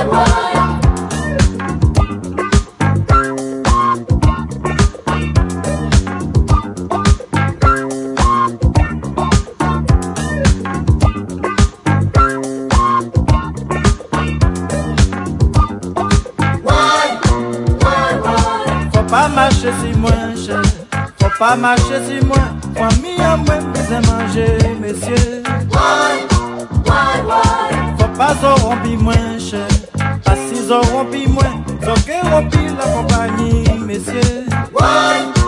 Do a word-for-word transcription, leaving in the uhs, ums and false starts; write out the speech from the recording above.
Pas marcher si moins cher, faut pas marcher si moins. Famille à moi, besoin manger, messieurs. Why, why, why? Faut pas se rompi moins cher, pas si se rompi moins. Faut que rompi la compagnie, messieurs. Why?